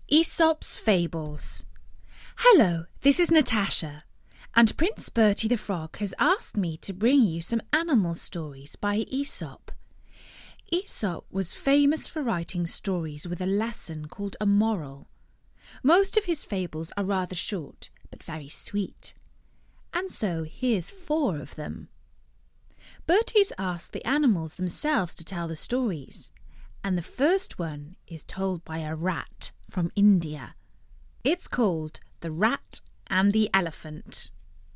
Aesop's Fables. Hello, this is Natasha, and Prince Bertie the Frog has asked me to bring you some animal stories by Aesop. Aesop was famous for writing stories with a lesson called a moral. Most of his fables are rather short, but very sweet. And so here's 4 of them. Bertie's asked the animals themselves to tell the stories, and the first one is told by a rat from India. It's called The Rat and the Elephant.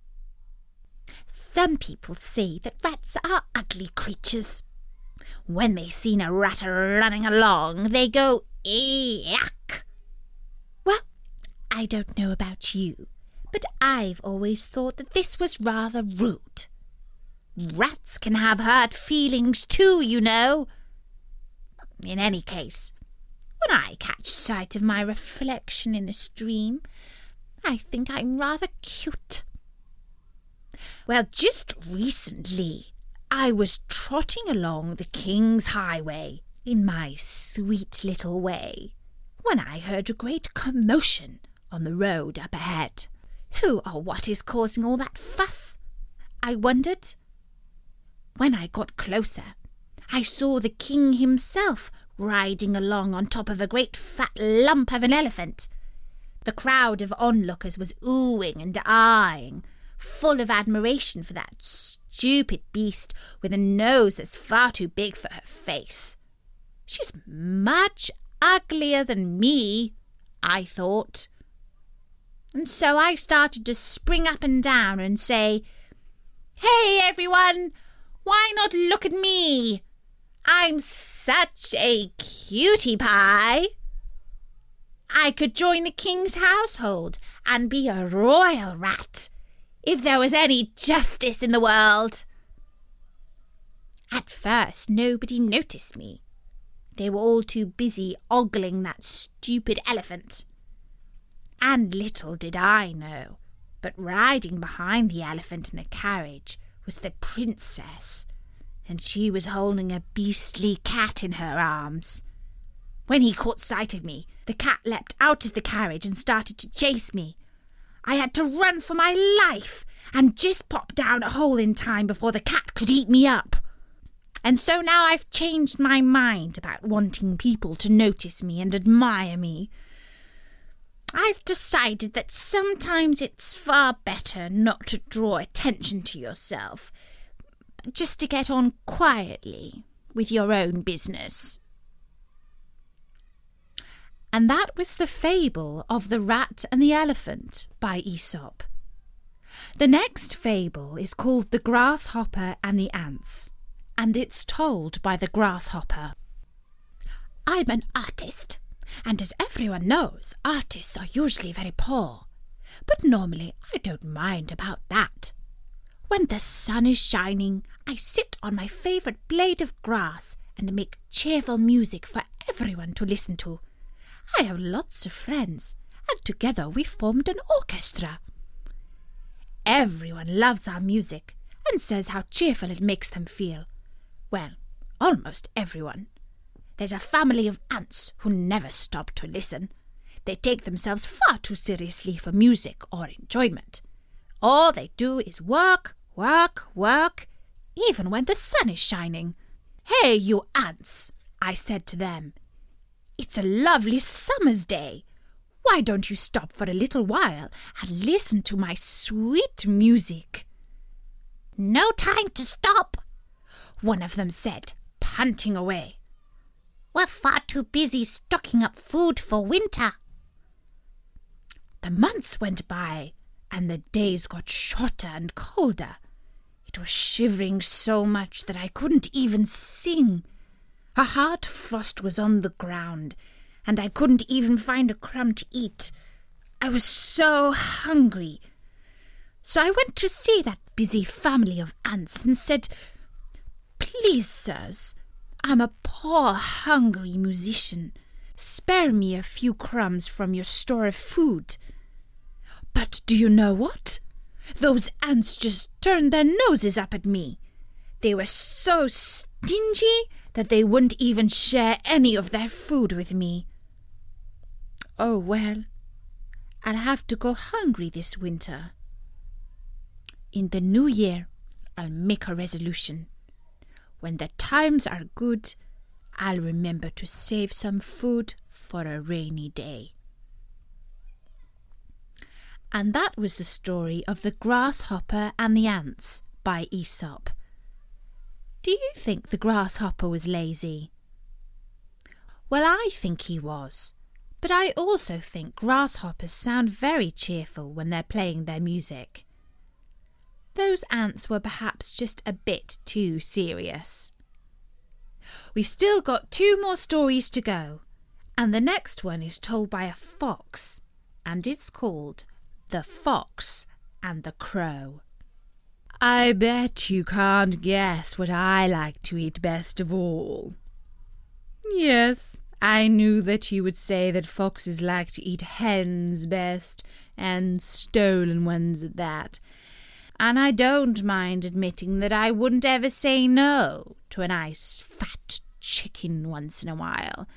Some people say that rats are ugly creatures. When they see a rat running along, they go, "Yuck!" Well, I don't know about you, but I've always thought that this was rather rude. Rats can have hurt feelings too, you know. In any case, when I catch sight of my reflection in a stream, I think I'm rather cute. Well, just recently, I was trotting along the King's Highway in my sweet little way when I heard a great commotion on the road up ahead. Who or what is causing all that fuss? I wondered. When I got closer, I saw the king himself riding along on top of a great fat lump of an elephant. The crowd of onlookers was oohing and aahing, full of admiration for that stupid beast with a nose that's far too big for her face. She's much uglier than me, I thought. And so I started to spring up and down and say, "Hey, everyone, why not look at me? I'm such a cutie pie. I could join the king's household and be a royal rat if there was any justice in the world." At first, nobody noticed me. They were all too busy ogling that stupid elephant. And little did I know, but riding behind the elephant in a carriage was the princess, and she was holding a beastly cat in her arms. When he caught sight of me, the cat leapt out of the carriage and started to chase me. I had to run for my life and just pop down a hole in time before the cat could eat me up. And so now I've changed my mind about wanting people to notice me and admire me. I've decided that sometimes it's far better not to draw attention to yourself, but just to get on quietly with your own business. And that was the fable of The Rat and the Elephant by Aesop. The next fable is called The Grasshopper and the Ants, and it's told by the grasshopper. I'm an artist, and as everyone knows, artists are usually very poor. But normally I don't mind about that. When the sun is shining, I sit on my favourite blade of grass and make cheerful music for everyone to listen to. I have lots of friends, and together we formed an orchestra. Everyone loves our music and says how cheerful it makes them feel. Well, almost everyone. There's a family of ants who never stop to listen. They take themselves far too seriously for music or enjoyment. All they do is work, work, work, even when the sun is shining. "Hey, you ants," I said to them. "It's a lovely summer's day. Why don't you stop for a little while and listen to my sweet music?" "No time to stop," one of them said, panting away. "We're far too busy stocking up food for winter." The months went by, and the days got shorter and colder. It was shivering so much that I couldn't even sing. A hard frost was on the ground, and I couldn't even find a crumb to eat. I was so hungry. So I went to see that busy family of ants and said, "Please, sirs, I'm a poor, hungry musician. Spare me a few crumbs from your store of food." But do you know what? Those ants just turned their noses up at me. They were so stingy that they wouldn't even share any of their food with me. Oh, well, I'll have to go hungry this winter. In the new year, I'll make a resolution. When the times are good, I'll remember to save some food for a rainy day. And that was the story of the Grasshopper and the Ants by Aesop. Do you think the grasshopper was lazy? Well, I think he was, but I also think grasshoppers sound very cheerful when they're playing their music. Those ants were perhaps just a bit too serious. We've still got 2 more stories to go, and the next one is told by a fox, and it's called The Fox and the Crow. I bet you can't guess what I like to eat best of all. Yes, I knew that you would say that foxes like to eat hens best, and stolen ones at that. And I don't mind admitting that I wouldn't ever say no to a nice fat chicken once in a while.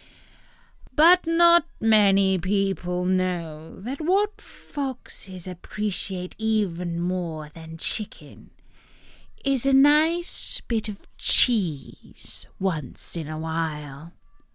But not many people know that what foxes appreciate even more than chicken is a nice bit of cheese once in a while.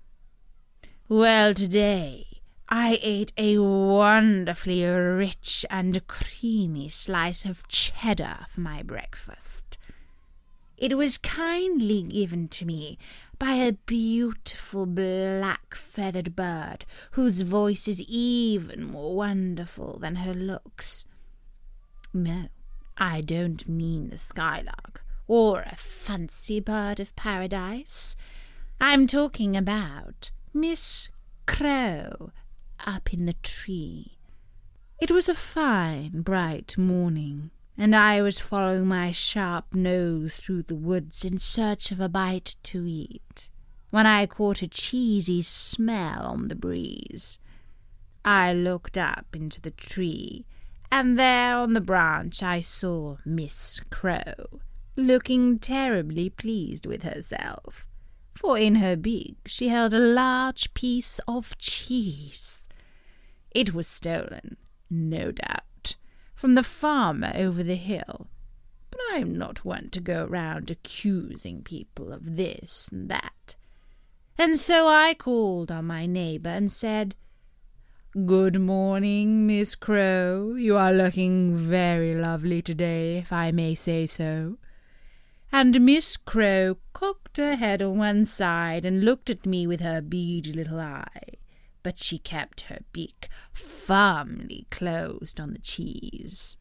Well, today I ate a wonderfully rich and creamy slice of cheddar for my breakfast. It was kindly given to me by a beautiful black-feathered bird whose voice is even more wonderful than her looks. No, I don't mean the skylark or a fancy bird of paradise. I'm talking about Miss Crow up in the tree. It was a fine, bright morning, and I was following my sharp nose through the woods in search of a bite to eat, when I caught a cheesy smell on the breeze. I looked up into the tree, and there on the branch I saw Miss Crow, looking terribly pleased with herself, for in her beak she held a large piece of cheese. It was stolen, no doubt, from the farmer over the hill, but I'm not one to go round accusing people of this and that. And so I called on my neighbour and said, "Good morning, Miss Crow. You are looking very lovely today, if I may say so." And Miss Crow cocked her head on one side and looked at me with her beady little eye, but she kept her beak firmly closed on the cheese.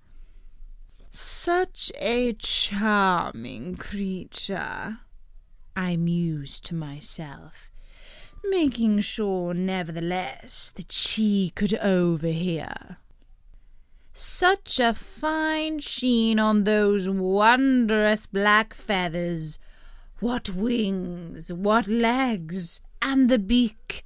"Such a charming creature," I mused to myself, making sure nevertheless that she could overhear. Such a fine sheen on those wondrous black feathers. What wings, what legs, and the beak,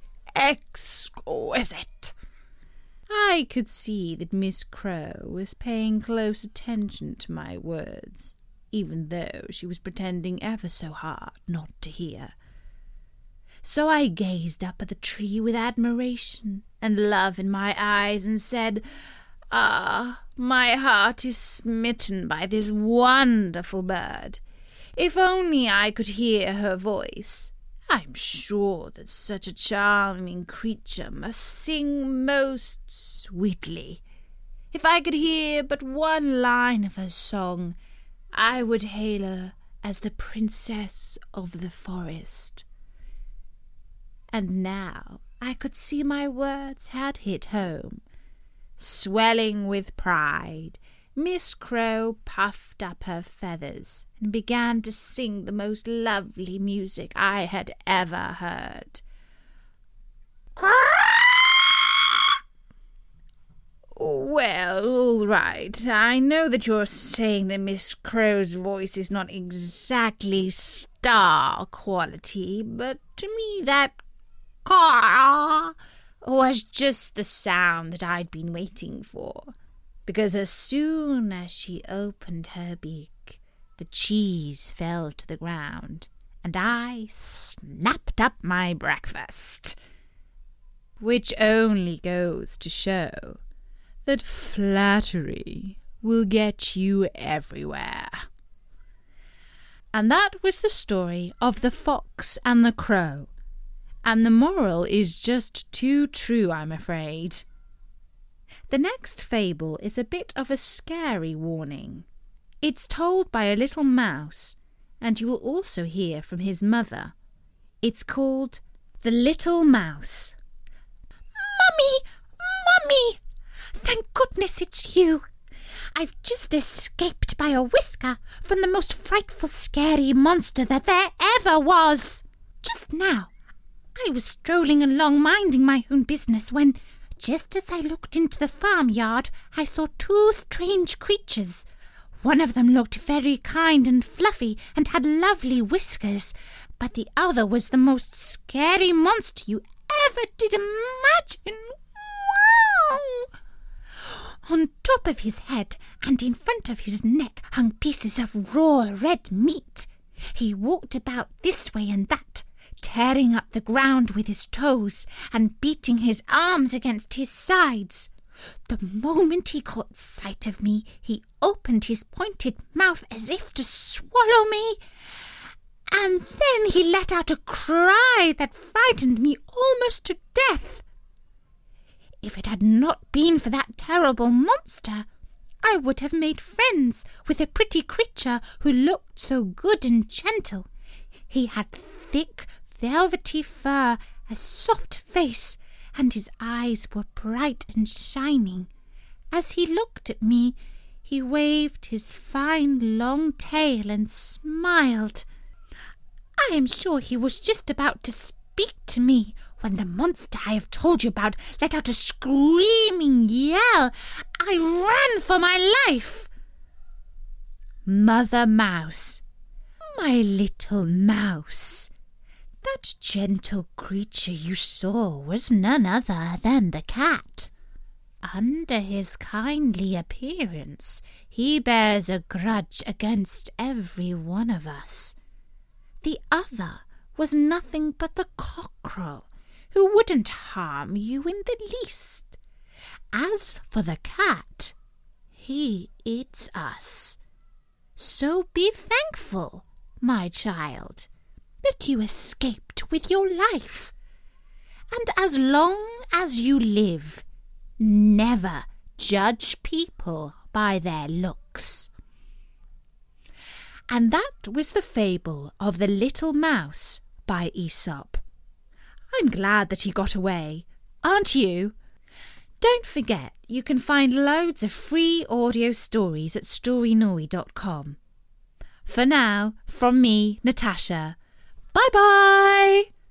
exquisite! I could see that Miss Crow was paying close attention to my words, even though she was pretending ever so hard not to hear. So I gazed up at the tree with admiration and love in my eyes and said, "Ah, my heart is smitten by this wonderful bird. If only I could hear her voice. I'm sure that such a charming creature must sing most sweetly. If I could hear but one line of her song, I would hail her as the princess of the forest." And now I could see my words had hit home. Swelling with pride, Miss Crow puffed up her feathers and began to sing the most lovely music I had ever heard. "Well, all right. I know that you're saying that Miss Crow's voice is not exactly star quality, but to me that caw was just the sound that I'd been waiting for, because as soon as she opened her beak, the cheese fell to the ground, and I snapped up my breakfast. which only goes to show that flattery will get you everywhere. And that was the story of the fox and the crow, and the moral is just too true, I'm afraid. The next fable is a bit of a scary warning. It's told by a little mouse, and you will also hear from his mother. It's called The Little Mouse. Mummy! Thank goodness it's you. I've just escaped by a whisker from the most frightful, scary monster that there ever was. Just now, I was strolling along minding my own business when, just as I looked into the farmyard, I saw two strange creatures. One of them looked very kind and fluffy and had lovely whiskers, but the other was the most scary monster you ever did imagine. Wow! On top of his head and in front of his neck hung pieces of raw red meat. He walked about this way and that, tearing up the ground with his toes and beating his arms against his sides. The moment he caught sight of me, he opened his pointed mouth as if to swallow me, and then he let out a cry that frightened me almost to death. If it had not been for that terrible monster, I would have made friends with a pretty creature who looked so good and gentle. He had thick, velvety fur, a soft face, and his eyes were bright and shining. As he looked at me, he waved his fine long tail and smiled. I am sure he was just about to speak to me when the monster I have told you about let out a screaming yell. I ran for my life. Mother Mouse, my little mouse, that gentle creature you saw was none other than the cat. Under his kindly appearance, he bears a grudge against every one of us. The other was nothing but the cockerel, who wouldn't harm you in the least. As for the cat, he eats us. So be thankful, my child, that you escaped with your life. And as long as you live, never judge people by their looks. And that was the fable of the Little Mouse by Aesop. I'm glad that he got away, aren't you? Don't forget, you can find loads of free audio stories at storynori.com. For now, from me, Natasha, bye-bye!